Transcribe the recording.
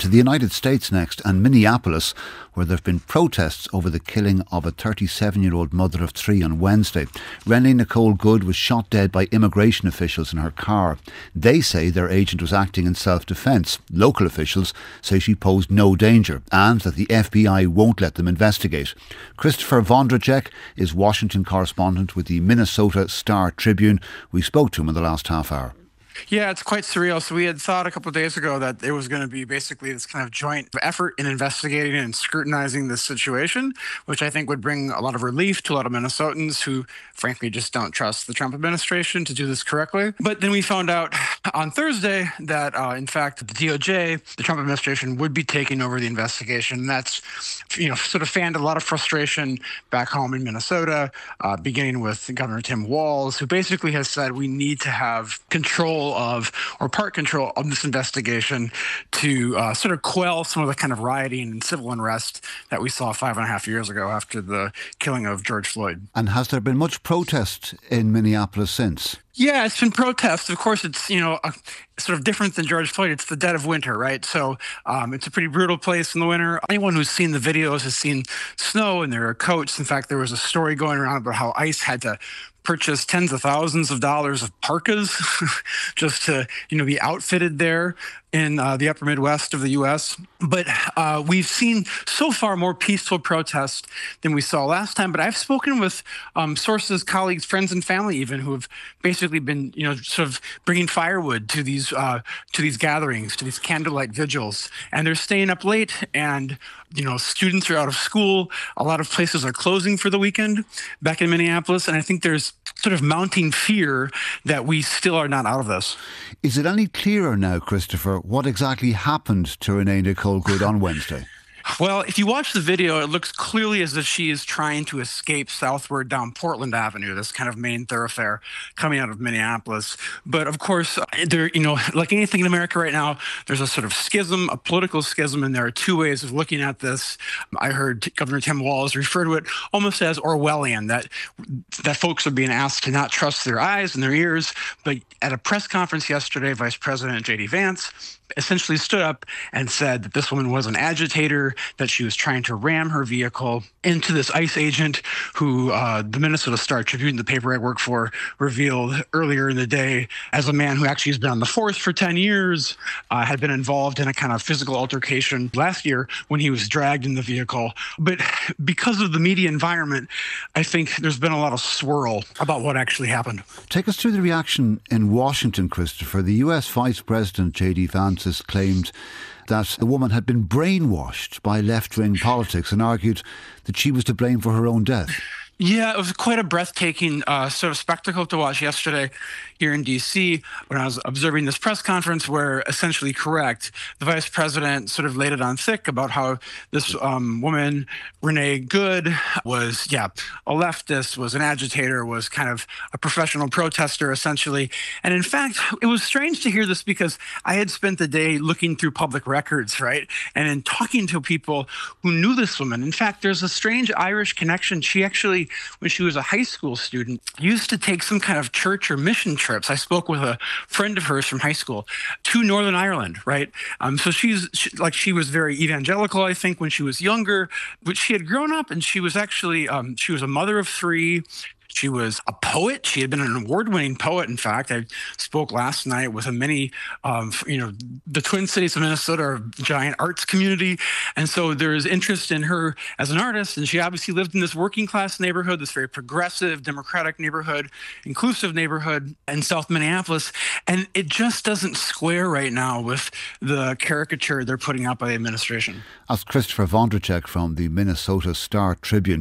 To the United States next, and Minneapolis, where there have been protests over the killing of a 37-year-old mother of three on Wednesday. Renly Nicole Good was shot dead by immigration officials in her car. They say their agent was acting in self-defence. Local officials say she posed no danger and that the FBI won't let them investigate. Christopher Vondracek is Washington correspondent with the Minnesota Star Tribune. We spoke to him in the last half hour. Yeah, it's quite surreal. So we had thought a couple of days ago that it was going to be basically this kind of joint effort in investigating and scrutinizing this situation, which I think would bring a lot of relief to a lot of Minnesotans who, frankly, just don't trust the Trump administration to do this correctly. But then we found out on Thursday that, in fact, the DOJ, the Trump administration, would be taking over the investigation. And that's, sort of fanned a lot of frustration back home in Minnesota, beginning with Governor Tim Walz, who basically has said we need to have control of, or part control of, this investigation to sort of quell some of the kind of rioting and civil unrest that we saw 5.5 years ago after the killing of George Floyd. And has there been much protest in Minneapolis since? Yeah, it's been protest. Of course, it's, sort of different than George Floyd. It's the dead of winter, right? So it's a pretty brutal place in the winter. Anyone who's seen the videos has seen snow and there are coats. In fact, there was a story going around about how ICE had to purchase tens of thousands of dollars of parkas just to, be outfitted there in the upper Midwest of the U.S. But we've seen so far more peaceful protests than we saw last time. But I've spoken with sources, colleagues, friends, and family even who have basically been, sort of bringing firewood to these gatherings, to these candlelight vigils, and they're staying up late. And students are out of school. A lot of places are closing for the weekend back in Minneapolis, and I think there's sort of mounting fear that we still are not out of this. Is it any clearer now, Christopher, what exactly happened to Renly Nicole Good on Wednesday? Well, if you watch the video, it looks clearly as if she is trying to escape southward down Portland Avenue, this kind of main thoroughfare coming out of Minneapolis. But of course, there, like anything in America right now, there's a sort of schism, a political schism, and there are two ways of looking at this. I heard Governor Tim Walz refer to it almost as Orwellian, that folks are being asked to not trust their eyes and their ears. But at a press conference yesterday, Vice President J.D. Vance essentially stood up and said that this woman was an agitator, that she was trying to ram her vehicle into this ICE agent who the Minnesota Star Tribune, the paper I work for, revealed earlier in the day as a man who actually has been on the force for 10 years, had been involved in a kind of physical altercation last year when he was dragged in the vehicle. But because of the media environment, I think there's been a lot of swirl about what actually happened. Take us through the reaction in Washington, Christopher. The US Vice President J.D. Vance has claimed that the woman had been brainwashed by left-wing politics and argued that she was to blame for her own death. Yeah, it was quite a breathtaking sort of spectacle to watch yesterday here in D.C. when I was observing this press conference where, essentially correct, the vice president sort of laid it on thick about how this woman, Renly Good, was, a leftist, was an agitator, was kind of a professional protester, essentially. And in fact, it was strange to hear this because I had spent the day looking through public records, right, and in talking to people who knew this woman. In fact, there's a strange Irish connection. She actually, when she was a high school student, used to take some kind of church or mission trips. I spoke with a friend of hers from high school to Northern Ireland, right? So she was very evangelical, I think, when she was younger, but she had grown up and she was actually, she was a mother of three. She was a poet. She had been an award-winning poet. In fact, I spoke last night with many, the Twin Cities of Minnesota are a giant arts community. And so there is interest in her as an artist. And she obviously lived in this working class neighborhood, this very progressive, democratic neighborhood, inclusive neighborhood in South Minneapolis. And it just doesn't square right now with the caricature they're putting out by the administration. That's Christopher Vondracek from the Minnesota Star Tribune.